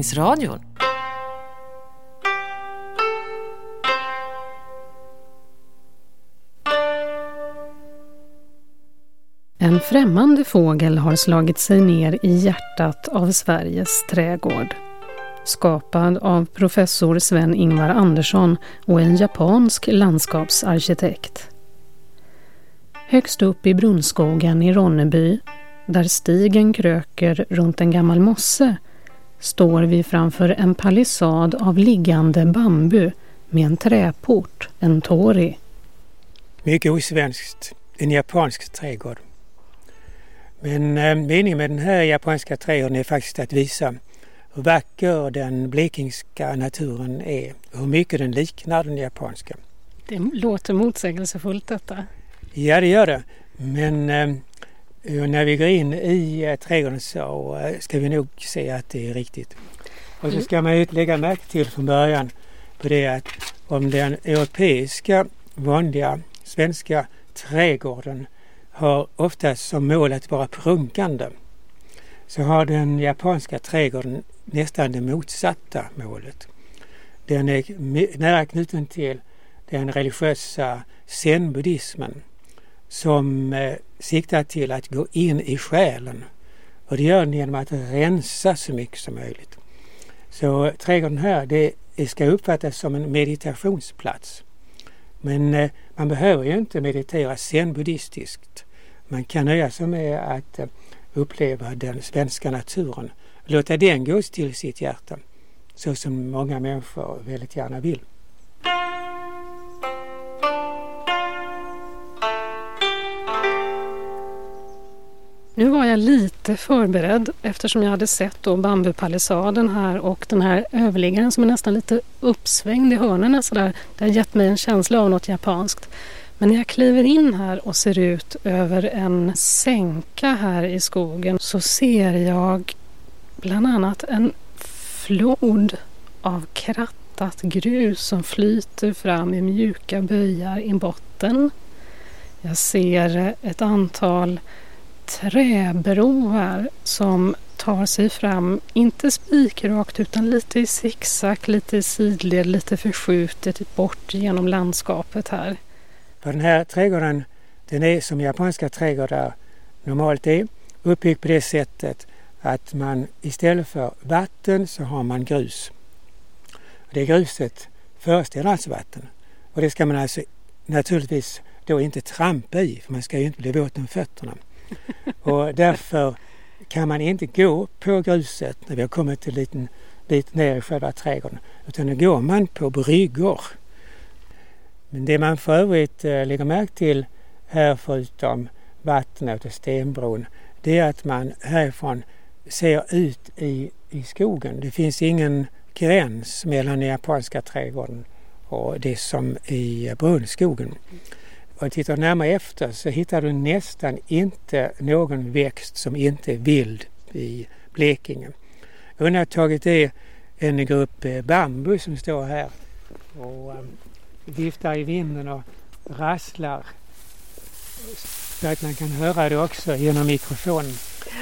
Bildningsradion. En främmande fågel har slagit sig ner i hjärtat av Sveriges trädgård. Skapad av professor Sven-Ingvar Andersson och en japansk landskapsarkitekt. Högst upp i Brunnskogen i Ronneby, där stigen kröker runt en gammal mosse, står vi framför en palissad av liggande bambu med en träport, en tori. Mycket osvenskt, en japansk trädgård. Men meningen med den här japanska trädgården är faktiskt att visa hur vacker den blekingska naturen är och hur mycket den liknar den japanska. Det låter motsägelsefullt detta. Ja, det gör det. Men när vi går in i trädgården så ska vi nog se att det är riktigt. Och så ska man ju lägga märke till från början på det att om den europeiska vanliga svenska trädgården har oftast som mål att vara prunkande, så har den japanska trädgården nästan det motsatta målet. Den är nära knuten till den religiösa zen-buddhismen som siktar till att gå in i själen. Och det gör den genom att rensa så mycket som möjligt. Så trädgården här, det ska uppfattas som en meditationsplats. Men man behöver ju inte meditera zen-buddhistiskt. Man kan nöja sig med att uppleva den svenska naturen. Låta den gå till sitt hjärta. Så som många människor väldigt gärna vill. Nu var jag lite förberedd eftersom jag hade sett då bambupalisaden här och den här överliggaren som är nästan lite uppsvängd i hörnorna sådär. Det har gett mig en känsla av något japanskt. Men när jag kliver in här och ser ut över en sänka här i skogen så ser jag bland annat en flod av krattat grus som flyter fram i mjuka böjar i botten. Jag ser ett antal träbroar som tar sig fram, inte spikrakt utan lite i zigzag, lite i sidled, lite förskjutet bort genom landskapet här. Den här trädgården, den är som japanska trädgårdar normalt är uppbyggd på det sättet att man istället för vatten så har man grus. Det gruset föreställer alltså vatten. Och det ska man alltså naturligtvis då inte trampa i, för man ska ju inte bli våt om fötterna. Och därför kan man inte gå på gruset när vi har kommit till liten bit ner i själva trädgården, utan då går man på bryggor. Men det man för övrigt lägger märke till här förutom vattnet och stenbron, det är att man härifrån ser ut i skogen. Det finns ingen gräns mellan den japanska trädgården och det som i Brunnskogen. Och tittar närmare efter så hittar du nästan inte någon växt som inte är vild i Blekinge. Undantaget är en grupp bambu som står här och viftar i vinden och rasslar så att man kan höra det också genom mikrofonen.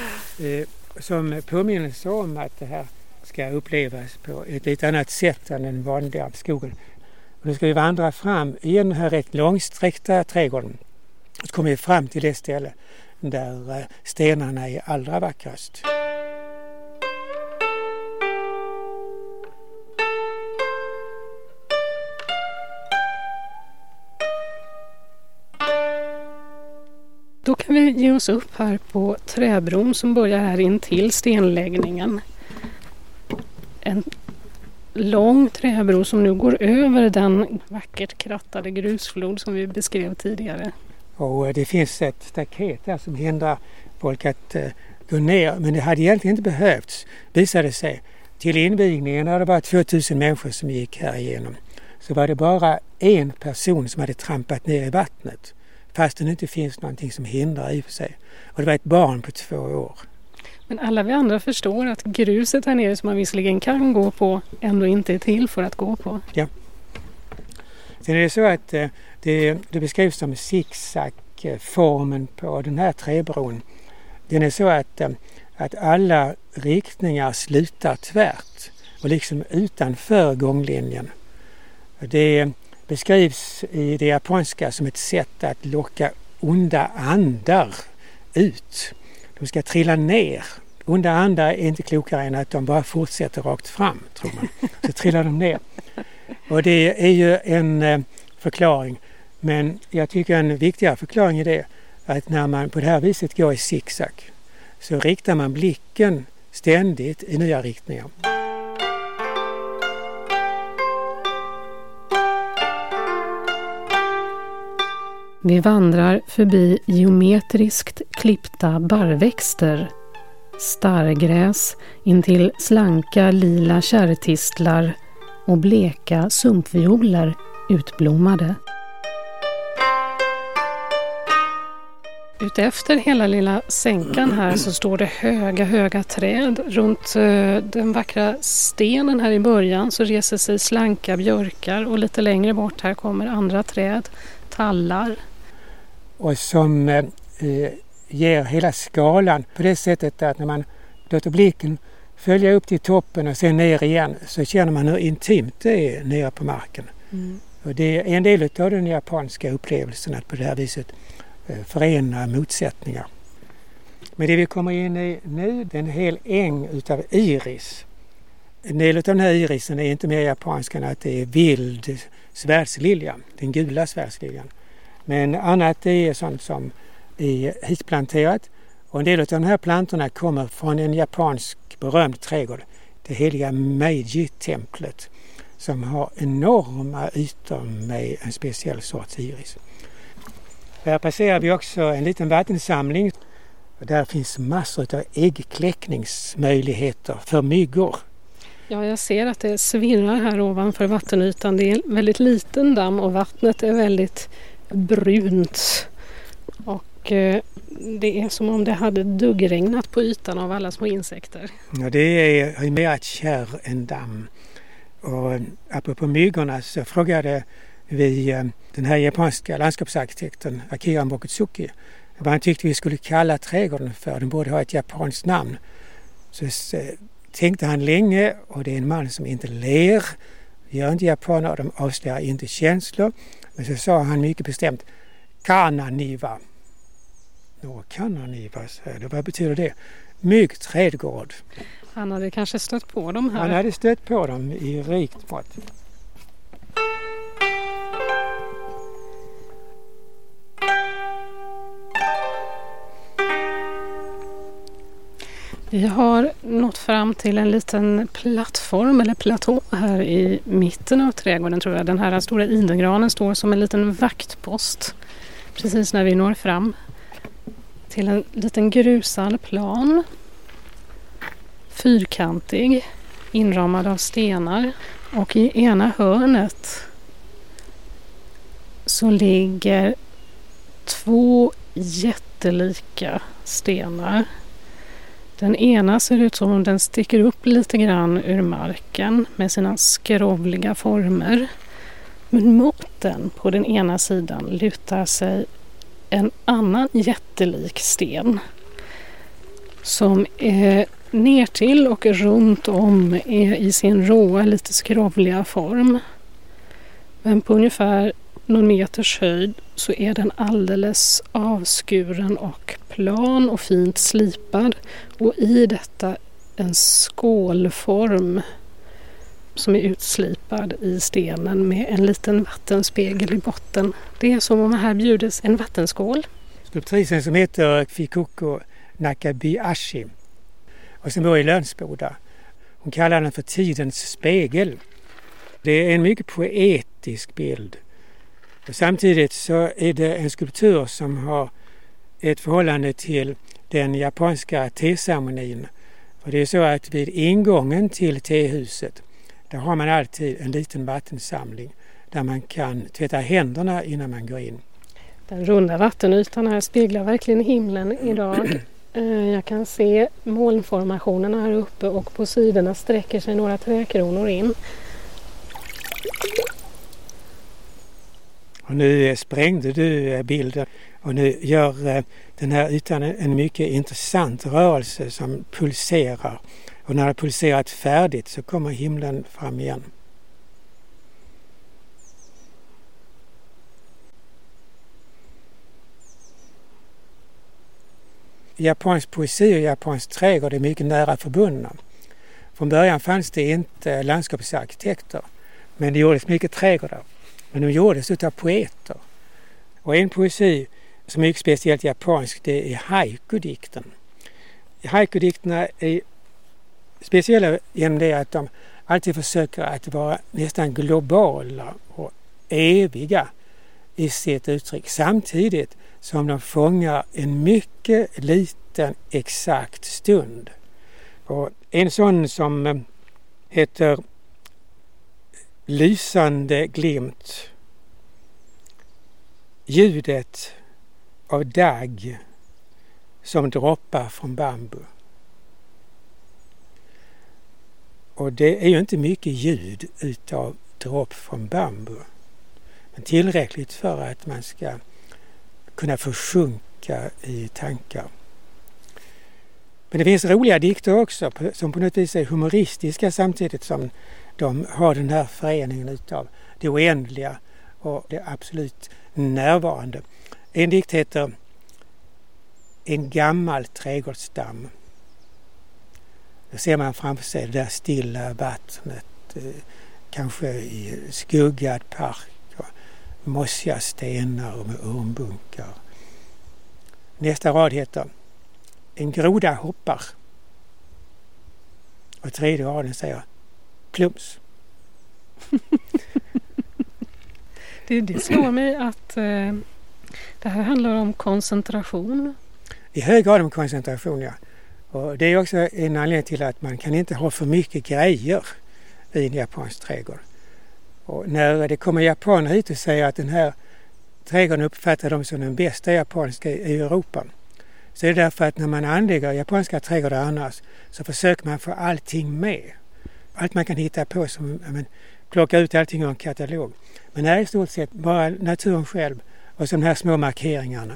Som påminnelse om att det här ska upplevas på ett lite annat sätt än den vanliga skogen. Och då ska vi vandra fram i den här rätt långsträckta trädgården. Och så kommer vi fram till det ställe där stenarna är allra vackrast. Då kan vi ge oss upp här på träbron som börjar här in till stenläggningen. En lång träbro som nu går över den vackert krattade grusflod som vi beskrev tidigare. Och det finns ett staket där som hindrar folk att gå ner, men det hade egentligen inte behövts, visade sig. Till invigningen när det var 2000 människor som gick här igenom, så var det bara en person som hade trampat ner i vattnet, fast det inte finns någonting som hindrar i och för sig. Och det var ett barn på 2 år. Men alla vi andra förstår att gruset här nere som man visserligen kan gå på ändå inte är till för att gå på. Ja. Sen är det så att det beskrivs som zigzag-formen på den här träbron. Den är så att alla riktningar slutar tvärt. och liksom utanför gånglinjen. Det beskrivs i det japanska som ett sätt att locka onda andar ut. De ska trilla ner. Onda andar är inte klokare än att de bara fortsätter rakt fram, tror man. Så trillar de ner. Och det är ju en förklaring. Men jag tycker en viktigare förklaring är det att när man på det här viset går i zigzag så riktar man blicken ständigt i nya riktningar. Vi vandrar förbi geometriskt klippta barrväxter, starrgräs intill slanka lila kärrtistlar och bleka sumpvioler utblommade. Utefter hela lilla sänkan här så står det höga träd. Runt den vackra stenen här i början så reser sig slanka björkar och lite längre bort här kommer andra träd, tallar. Och som ger hela skalan på det sättet att när man låter blicken följa upp till toppen och sen ner igen så känner man hur intimt det är nere på marken. Mm. Och det är en del av den japanska upplevelsen att på det här viset förena motsättningar. Men det vi kommer in i nu det är en hel äng utav iris. En del av den här irisen är inte mer japansk än att det är vild svärdslilja, den gula svärdsliljan. Men annat det är sånt som är hitplanterat och en del av de här plantorna kommer från en japansk berömd trädgård, det heliga Meiji-templet som har enorma ytor med en speciell sorts iris. Här passerar vi också en liten vattensamling och där finns massor av äggkläckningsmöjligheter för myggor. Ja, jag ser att det svirrar här ovanför vattenytan. Det är en väldigt liten damm och vattnet är väldigt brunt. Och det är som om det hade duggregnat på ytan av alla små insekter. Ja, det är mer ett kärr än damm. Och apropå myggorna så frågade vi den här japanska landskapsarkitekten Akira Mokutsuki vad han tyckte vi skulle kalla trädgården för. Den borde ha ett japanskt namn. Så tänkte han länge och det är en man som inte ler. Gör inte japaner och de avslöjar inte känslor. Men så sa han mycket bestämt Kananiva. Kananiva, vad betyder det? Myggträdgård. Han hade kanske stött på dem här. Han hade stött på dem i rikt mått. Vi har nått fram till en liten plattform eller platå här i mitten av trädgården tror jag. Den här stora idengranen står som en liten vaktpost precis när vi når fram till en liten grusad plan. Fyrkantig, inramad av stenar och i ena hörnet så ligger 2 jättelika stenar. Den ena ser ut som om den sticker upp lite grann ur marken med sina skrovliga former. Men mot den på den ena sidan lutar sig en annan jättelik sten som är ner till och runt om är i sin råa lite skrovliga form. Men på ungefär någon meters höjd så är den alldeles avskuren och plan och fint slipad och i detta en skålform som är utslipad i stenen med en liten vattenspegel i botten. Det är som om här bjudes en vattenskål. Skulptrisen som heter Fikuko Nakabayashi och som bor i Lönsboda. Hon kallar den för tidens spegel. Det är en mycket poetisk bild. Och samtidigt så är det en skulptur som har ett förhållande till den japanska teceremonin. För det är så att vid ingången till tehuset där har man alltid en liten vattensamling där man kan tvätta händerna innan man går in. Den runda vattenytan här speglar verkligen himlen idag. Jag kan se molnformationerna här uppe och på sidorna sträcker sig några träkronor in. Och nu sprängde du bilden och nu gör den här ytan en mycket intressant rörelse som pulserar. Och när det pulserat färdigt så kommer himlen fram igen. Japansk poesi och japansk trädgård är mycket nära förbundna. Från början fanns det inte landskapsarkitekter, men det gjordes mycket trädgårdar. Men de gjordes utav poeter. Och en poesi som är mycket speciellt japansk, det är haiku-dikten. Haiku-dikterna är speciella genom det att de alltid försöker att vara nästan globala och eviga i sitt uttryck, samtidigt som de fångar en mycket liten exakt stund. Och en sån som heter Lysande glimt, ljudet av dagg som droppar från bambu. Och det är ju inte mycket ljud utav dropp från bambu, men tillräckligt för att man ska kunna försjunka i tankar. Men det finns roliga dikter också som på något vis är humoristiska samtidigt som de har den här föreningen utav det oändliga och det absolut närvarande. En dikt heter En gammal trädgårdsdamm. Då ser man framför sig det där stilla vattnet, kanske i skuggad park och mossiga stenar och med ormbunkar. Nästa rad heter En groda hoppar. Och tredje raden säger plums. Det slår mig att det här handlar om koncentration. I hög grad om koncentration, ja. Och det är också en anledning till att man kan inte ha för mycket grejer i en japansk trädgård. Och när det kommer japaner hit och säger att den här trädgården uppfattar de som den bästa japanska i Europa, så är det därför att när man anlägger japanska trädgårdar annars så försöker man få allting med. Allt man kan hitta på, som plocka ut allting ur en katalog. Men det är i stort sett bara naturen själv och så de här små markeringarna.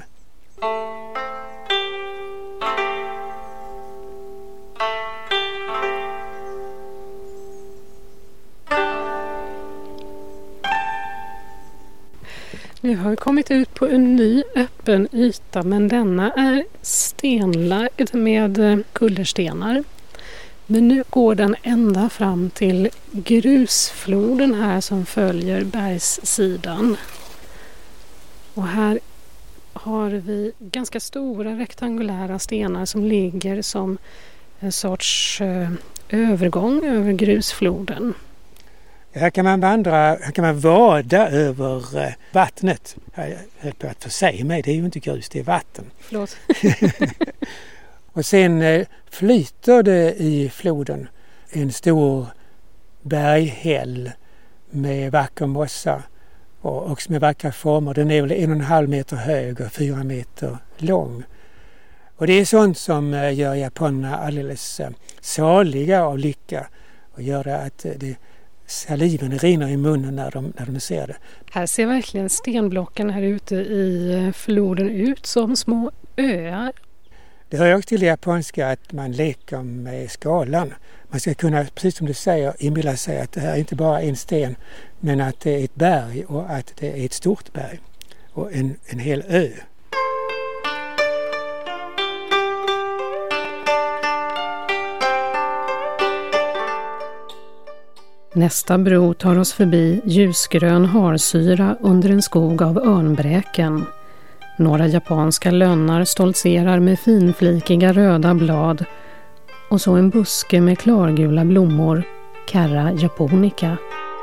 Nu har vi kommit ut på en ny öppen yta, men denna är stenlagd med kullerstenar. Men nu går den ända fram till grusfloden här som följer bergssidan. Och här har vi ganska stora rektangulära stenar som ligger som en sorts övergång över grusfloden. Här kan man vandra, här kan man vada över vattnet. Jag höll på att försäga mig, det är ju inte grus, det är vatten. Förlåt. Och sen flyter det i floden en stor berghäll med vacker mossa och också med vackra former. Den är väl 1,5 meter hög och 4 meter lång. Och det är sånt som gör japanerna alldeles saliga av lycka och gör det att saliven rinner i munnen när de ser det. Här ser verkligen stenblocken här ute i floden ut som små öar. Det hör också till det japanska att man leker med skalan. Man ska kunna, precis som du säger, inbilla sig att det här är inte bara en sten, men att det är ett berg och att det är ett stort berg och en hel ö. Nästa bro tar oss förbi ljusgrön harsyra under en skog av örnbräken. Några japanska lönnar stoltserar med finflikiga röda blad och så en buske med klargula blommor, Carra japonica.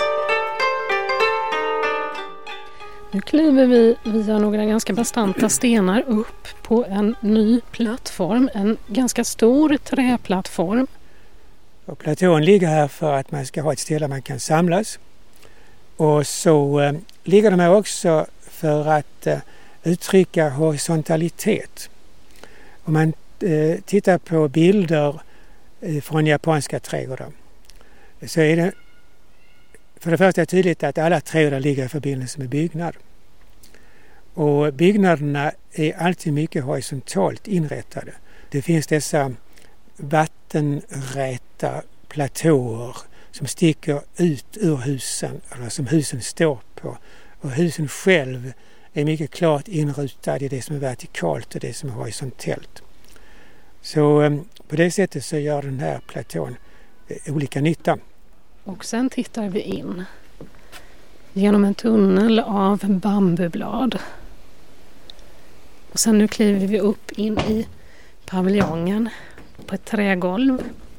Nu kliver vi via några ganska bastanta stenar upp på en ny plattform, en ganska stor träplattform. Och platån ligger här för att man ska ha ett ställe där man kan samlas. Och så ligger de här också för att uttrycka horisontalitet. Om man tittar på bilder från japanska trädgårdar så är det för det första tydligt att alla trädgårdar ligger i förbindelse med byggnad. Och byggnaderna är alltid mycket horisontalt inrättade. Det finns dessa vattenräta platåer som sticker ut ur husen, eller som husen står på. Och husen själv är mycket klart inrutade i det som är vertikalt och det som är horisontellt. Så på det sättet så gör den här platån olika nytta. Och sen tittar vi in genom en tunnel av bambublad. Och sen nu kliver vi upp in i paviljongen på ett trägolv.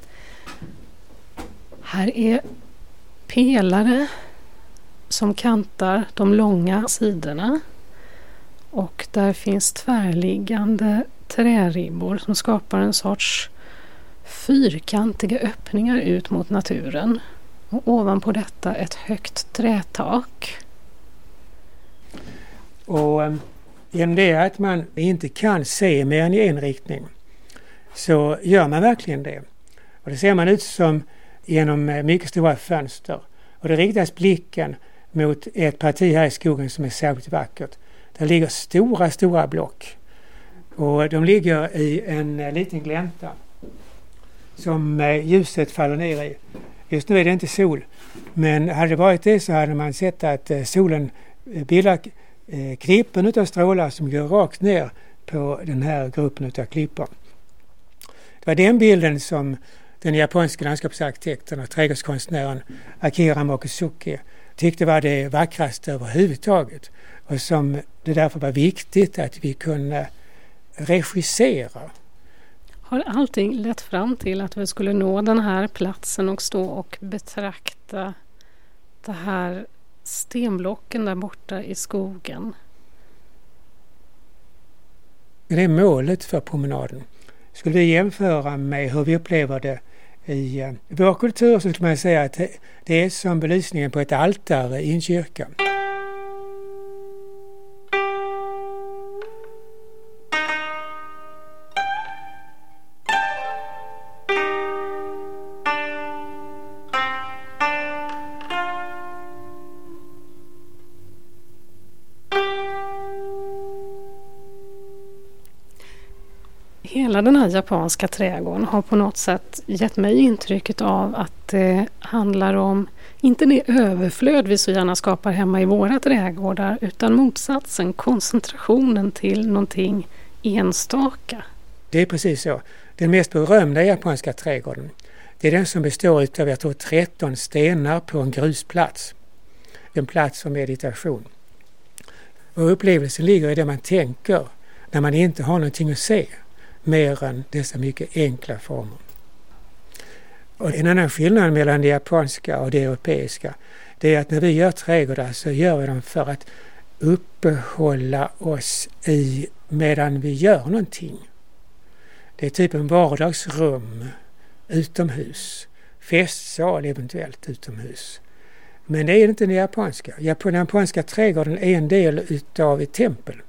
Här är pelare som kantar de långa sidorna. Och där finns tvärliggande träribbor som skapar en sorts fyrkantiga öppningar ut mot naturen. Och ovanpå detta ett högt trätak. Och genom det att man inte kan se mer än i en riktning så gör man verkligen det. Och det ser man ut som genom mycket stora fönster. Och det riktas blicken mot ett parti här i skogen som är särskilt vackert. Där ligger stora block. Och de ligger i en liten glänta som ljuset faller ner i. Just nu är det inte sol, men hade det varit det så hade man sett att solen bildar klippen utav strålar som går rakt ner på den här gruppen utav klippor. Det var den bilden som den japanska landskapsarkitekten och trädgårdskonstnären Akira Mokusuke tyckte var det vackraste överhuvudtaget och som det därför var viktigt att vi kunde regissera. Har allting lett fram till att vi skulle nå den här platsen och stå och betrakta det här stenblocken där borta i skogen? Det är målet för promenaden. Skulle vi jämföra med hur vi upplever det i vår kultur så skulle man säga att det är som belysningen på ett altare i en kyrka. Hela den här japanska trädgården har på något sätt gett mig intrycket av att det handlar om inte det överflöd vi så gärna skapar hemma i våra trädgårdar utan motsatsen, koncentrationen till någonting enstaka. Det är precis så. Den mest berömda japanska trädgården, det är den som består av, jag tror, 13 stenar på en grusplats. En plats för meditation. Och upplevelsen ligger i det man tänker när man inte har någonting att se. Mer än dessa mycket enkla former. Och en annan skillnad mellan det japanska och det europeiska, det är att när vi gör trädgårdar så gör vi dem för att uppehålla oss i medan vi gör någonting. Det är typ en vardagsrum utomhus, festsal eventuellt utomhus. Men det är inte den japanska. Den japanska trädgården är en del utav ett tempel.